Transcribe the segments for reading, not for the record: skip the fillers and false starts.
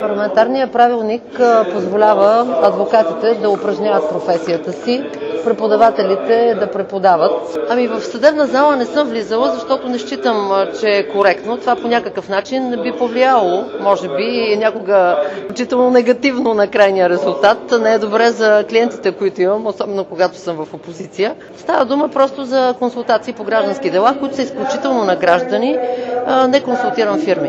Парламентарният правилник позволява адвокатите да упражняват професията си, преподавателите да преподават. В съдебна зала не съм влизала, защото не считам, че е коректно. Това по някакъв начин би повлияло, може би някога включително негативно на крайния резултат. Не е добре за клиентите, които имам, особено когато съм в опозиция. Става дума просто за консултации по граждански дела, които са изключително на граждани. Не консултирам фирми.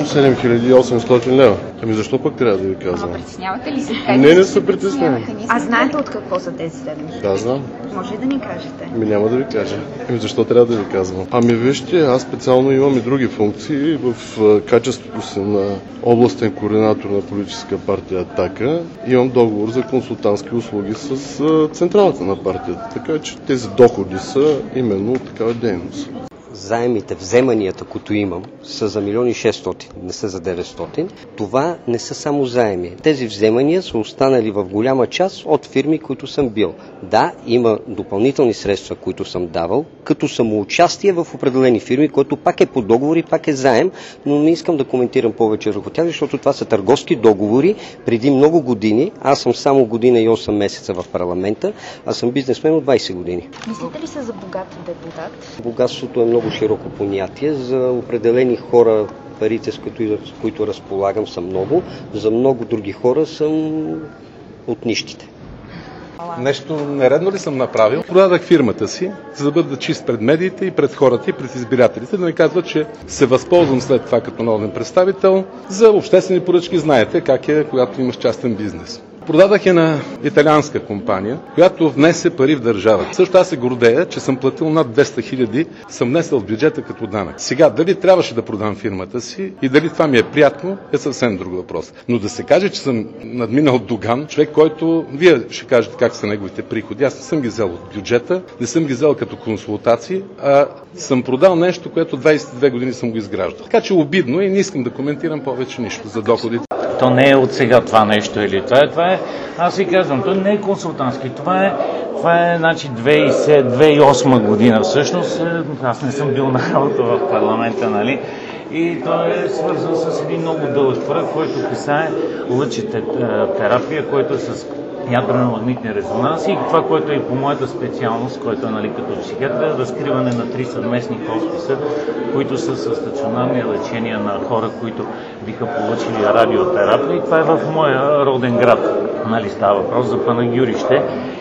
7800 лева. Защо пък трябва да ви казвам? Притеснявате ли се? Не се притеснявам. А знаете от какво са тези 7? Да, знам. Може ли да ни кажете? Няма да ви кажа. Защо трябва да ви казвам? Вижте, аз специално имам и други функции. В качеството си на областен координатор на политическа партия „Атака“ имам договор за консултантски услуги с централата на партията. Така че тези доходи са именно от такава дейност. Заемите, вземанията, които имам, са за 1 600 000, не са за 900. Това не са само заеми. Тези вземания са останали в голяма част от фирми, които съм бил. Да, има допълнителни средства, които съм давал, като самоучастие в определени фирми, което пак е по договори, пак е заем, но не искам да коментирам повече върху тях, защото това са търговски договори преди много години. Аз съм само година и 8 месеца в парламента, аз съм бизнесмен от 20 години. Мислите ли се за богат депутат? Богатството е много широко понятие. За определени хора парите, с които разполагам, са много. За много други хора съм от нищите. Нещо нередно ли съм направил? Продадах фирмата си, за да бъда чист пред медиите и пред хората и пред избирателите. Да не казват, че се възползвам след това като народен представител. За обществени поръчки знаете как е, когато имаш частен бизнес. Продадах я на италианска компания, която внесе пари в държавата. Също аз се гордея, че съм платил над 200 000, съм внесъл в бюджета като данък. Сега, дали трябваше да продам фирмата си и дали това ми е приятно, е съвсем друг въпрос. Но да се каже, че съм надминал Доган, човек, който вие ще кажете как са неговите приходи. Аз не съм ги взел от бюджета, не съм ги взел като консултации, а съм продал нещо, което 22 години съм го изграждал. Така че обидно и не искам да коментирам повече нищо за доходите. То не е от сега това нещо или това е, аз ви казвам, то не е консултантски, това е значи 2008 година всъщност, аз не съм бил на работа в парламента, нали, и той е свързан с един много дълъг проект, който касае лъчетерапия, който е с ядрено-магнитни резонанси и това, което е и по моята специалност, което е, нали, като психиатър, разкриване на 3 съвместни хосписа, които са със стационарни лечения на хора, които биха получили радиотерапия и това е в моя роден град. Нали, става въпрос за Панагюрище.